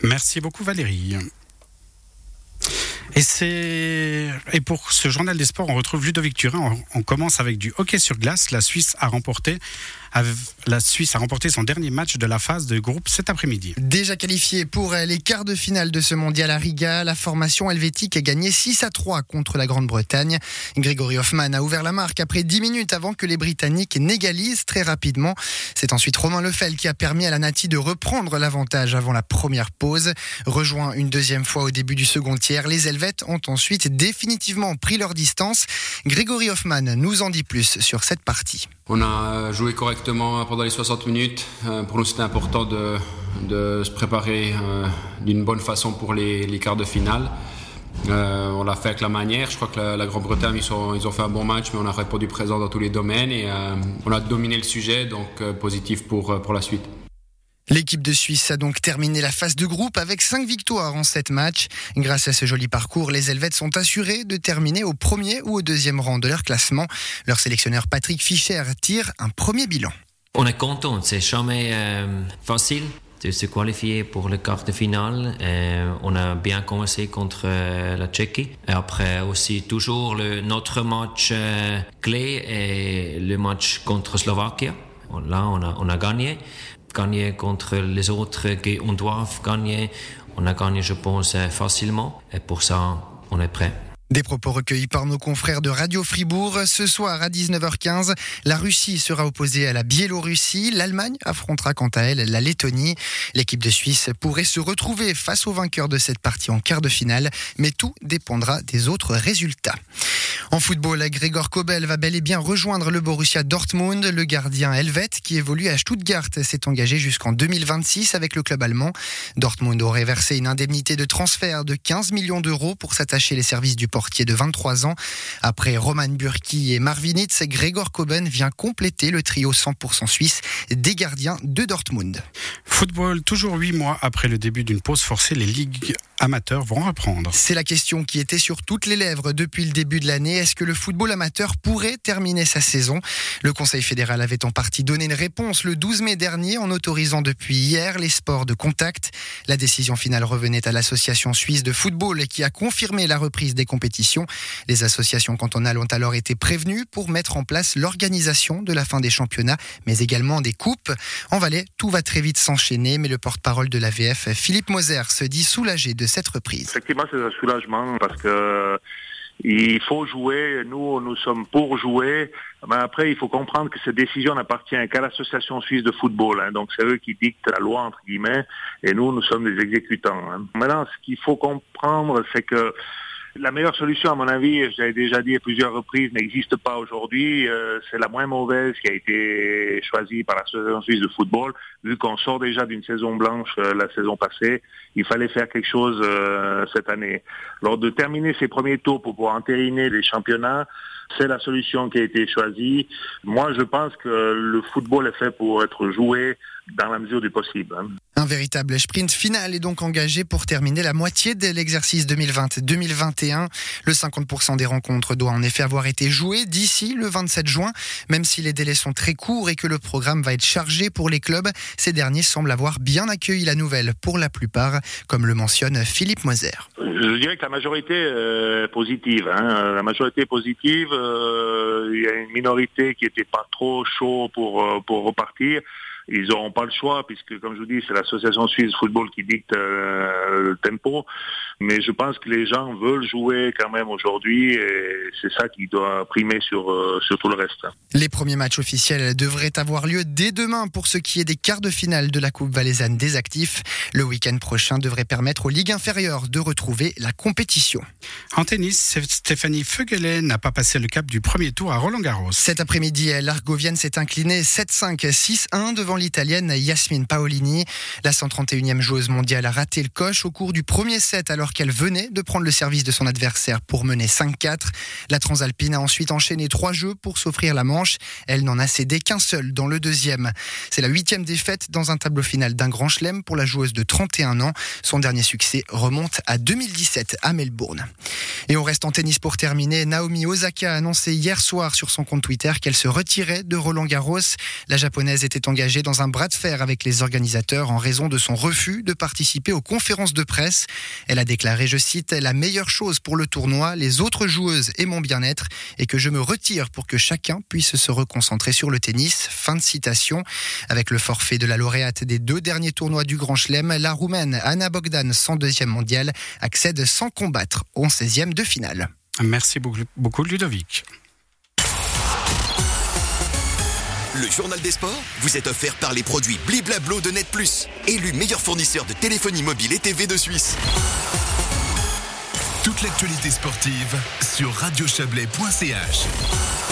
Merci beaucoup Valérie. Et pour ce journal des sports, on retrouve Ludovic Turin. On commence avec du hockey sur glace. La Suisse a remporté son dernier match de la phase de groupe cet après-midi. Déjà qualifiée pour les quarts de finale de ce mondial à Riga, la formation helvétique a gagné 6-3 contre la Grande-Bretagne. Grégory Hoffmann a ouvert la marque après 10 minutes avant que les Britanniques n'égalisent très rapidement. C'est ensuite Romain Lefel qui a permis à la Nati de reprendre l'avantage avant la première pause. Rejoint une deuxième fois au début du second tiers, les Helvètes ont ensuite définitivement pris leur distance. Grégory Hoffmann nous en dit plus sur cette partie. On a joué correctement pendant les 60 minutes. Pour nous, c'était important de se préparer d'une bonne façon pour les quarts de finale. On l'a fait avec la manière. Je crois que la Grande-Bretagne, ils ont fait un bon match, mais on a répondu présent dans tous les domaines et on a dominé le sujet, donc positif pour la suite. L'équipe de Suisse a donc terminé la phase de groupe avec 5 victoires en 7 matchs. Grâce à ce joli parcours, les Helvètes sont assurés de terminer au premier ou au deuxième rang de leur classement. Leur sélectionneur Patrick Fischer tire un premier bilan. On est content, c'est jamais facile de se qualifier pour le quart de finale. On a bien commencé contre la Tchéquie. Et après aussi toujours notre match clé est le match contre Slovaquie. Là, on a gagné contre les autres qu'on doit gagner. On a gagné, je pense, facilement. Et pour ça, on est prêt. Des propos recueillis par nos confrères de Radio Fribourg. Ce soir à 19h15, la Russie sera opposée à la Biélorussie. L'Allemagne affrontera quant à elle la Lettonie. L'équipe de Suisse pourrait se retrouver face au vainqueur de cette partie en quart de finale, mais tout dépendra des autres résultats. En football, Gregor Kobel va bel et bien rejoindre le Borussia Dortmund. Le gardien helvète qui évolue à Stuttgart s'est engagé jusqu'en 2026 avec le club allemand. Dortmund aurait versé une indemnité de transfert de 15 millions d'euros pour s'attacher les services du portier de 23 ans. Après Roman Bürki et Marvinitz, Gregor Kobel vient compléter le trio 100% suisse des gardiens de Dortmund. Football, toujours 8 mois après le début d'une pause forcée, les ligues amateurs vont reprendre. C'est la question qui était sur toutes les lèvres depuis le début de l'année. Est-ce que le football amateur pourrait terminer sa saison ? Le Conseil fédéral avait en partie donné une réponse le 12 mai dernier en autorisant depuis hier les sports de contact. La décision finale revenait à l'association suisse de football qui a confirmé la reprise des compétitions. Les associations cantonales ont alors été prévenues pour mettre en place l'organisation de la fin des championnats, mais également des coupes. En Valais, tout va très vite s'enchaîner, mais le porte-parole de l'AVF, Philippe Moser, se dit soulagé de cette reprise. Effectivement, c'est un soulagement parce que il faut jouer, nous sommes pour jouer, mais après il faut comprendre que cette décision n'appartient qu'à l'association suisse de football, donc c'est eux qui dictent la loi entre guillemets, et nous sommes des exécutants. Maintenant, ce qu'il faut comprendre, c'est que la meilleure solution, à mon avis, j'avais déjà dit à plusieurs reprises, n'existe pas aujourd'hui. C'est la moins mauvaise qui a été choisie par l'Association suisse de football. Vu qu'on sort déjà d'une saison blanche la saison passée, il fallait faire quelque chose cette année. Lors de terminer ces premiers tours pour pouvoir entériner les championnats, c'est la solution qui a été choisie. Moi, je pense que le football est fait pour être joué dans la mesure du possible. Un véritable sprint final est donc engagé pour terminer la moitié de l'exercice 2020-2021. Le 50% des rencontres doit en effet avoir été joué d'ici le 27 juin. Même si les délais sont très courts et que le programme va être chargé pour les clubs, ces derniers semblent avoir bien accueilli la nouvelle pour la plupart, comme le mentionne Philippe Moser. Je dirais que la majorité est positive. La majorité est positive. Il y a une minorité qui n'était pas trop chaud pour repartir. Ils n'auront pas le choix puisque, comme je vous dis, c'est l'association suisse de football qui dicte le tempo. Mais je pense que les gens veulent jouer quand même aujourd'hui et c'est ça qui doit primer sur tout le reste. Les premiers matchs officiels devraient avoir lieu dès demain pour ce qui est des quarts de finale de la Coupe valaisanne des actifs. Le week-end prochain devrait permettre aux ligues inférieures de retrouver la compétition. En tennis, Stéphanie Fögele n'a pas passé le cap du premier tour à Roland-Garros. Cet après-midi, l'Argovienne s'est inclinée 7-5, 6-1 devant l'Italienne Yasmine Paolini. La 131e joueuse mondiale a raté le coche au cours du premier set alors alors qu'elle venait de prendre le service de son adversaire pour mener 5-4. La Transalpine a ensuite enchaîné 3 jeux pour s'offrir la manche. Elle n'en a cédé qu'un seul dans le deuxième. C'est la 8e défaite dans un tableau final d'un grand chelem pour la joueuse de 31 ans. Son dernier succès remonte à 2017 à Melbourne. Et on reste en tennis pour terminer. Naomi Osaka a annoncé hier soir sur son compte Twitter qu'elle se retirait de Roland-Garros. La japonaise était engagée dans un bras de fer avec les organisateurs en raison de son refus de participer aux conférences de presse. Elle a déclaré, je cite, « La meilleure chose pour le tournoi, les autres joueuses et mon bien-être, est que je me retire pour que chacun puisse se reconcentrer sur le tennis. » Fin de citation. Avec le forfait de la lauréate des 2 derniers tournois du Grand Chelem, la Roumaine Ana Bogdan, 102e mondiale, accède sans combattre au 16e de finale. Merci beaucoup Ludovic. Le journal des sports vous est offert par les produits Bliblablo de Net Plus, élu meilleur fournisseur de téléphonie mobile et TV de Suisse. Toute l'actualité sportive sur radiochablais.ch.